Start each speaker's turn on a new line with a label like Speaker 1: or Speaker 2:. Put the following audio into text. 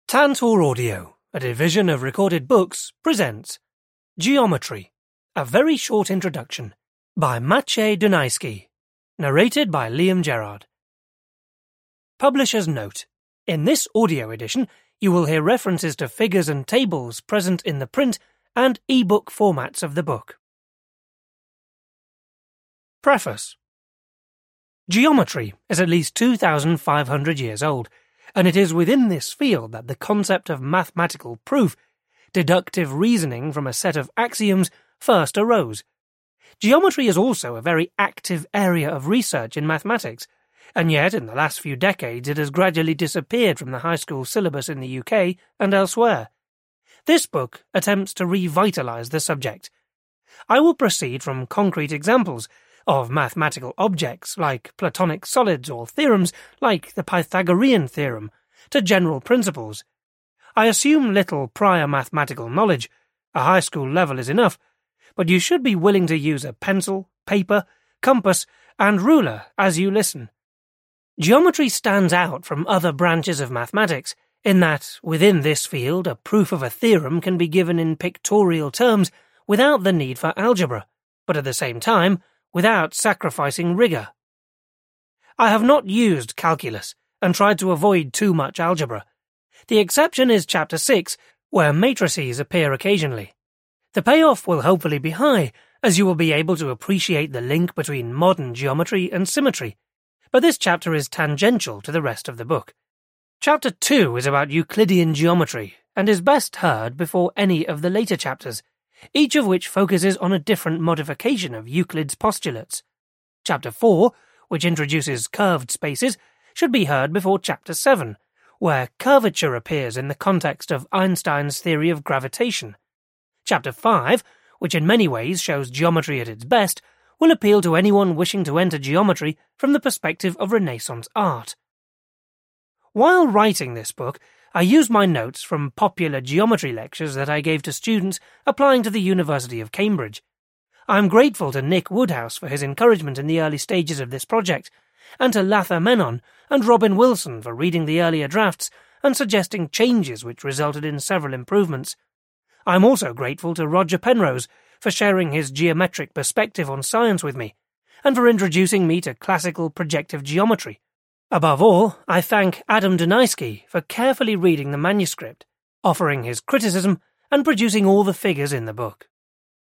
Speaker 1: Tantor Audio, a division of Recorded Books, presents Geometry, a very short introduction by Maciej Dunajski, narrated by Liam Gerard. Publisher's note: in this audio edition, you will hear references to figures and tables present in the print and e-book formats of the book. Preface. Geometry is at least 2,500 years old, and it is within this field that the concept of mathematical proof, deductive reasoning from a set of axioms, first arose. Geometry is also a very active area of research in mathematics, and yet in the last few decades it has gradually disappeared from the high school syllabus in the UK and elsewhere. This book attempts to revitalise the subject. I will proceed from concrete examples of mathematical objects like Platonic solids or theorems like the Pythagorean theorem, to general principles. I assume little prior mathematical knowledge. A high school level is enough, but you should be willing to use a pencil, paper, compass, and ruler as you listen. Geometry stands out from other branches of mathematics in that, within this field, a proof of a theorem can be given in pictorial terms without the need for algebra, but at the same time, without sacrificing rigour. I have not used calculus and tried to avoid too much algebra. The exception is Chapter 6, where matrices appear occasionally. The payoff will hopefully be high, as you will be able to appreciate the link between modern geometry and symmetry, but this chapter is tangential to the rest of the book. Chapter 2 is about Euclidean geometry, and is best heard before any of the later chapters, each of which focuses on a different modification of Euclid's postulates. Chapter 4, which introduces curved spaces, should be heard before Chapter 7, where curvature appears in the context of Einstein's theory of gravitation. Chapter 5, which in many ways shows geometry at its best, will appeal to anyone wishing to enter geometry from the perspective of Renaissance art. While writing this book, I used my notes from popular geometry lectures that I gave to students applying to the University of Cambridge. I am grateful to Nick Woodhouse for his encouragement in the early stages of this project, and to Latha Menon and Robin Wilson for reading the earlier drafts and suggesting changes which resulted in several improvements. I am also grateful to Roger Penrose for sharing his geometric perspective on science with me, and for introducing me to classical projective geometry. Above all, I thank Adam Dunajski for carefully reading the manuscript, offering his criticism, and producing all the figures in the book.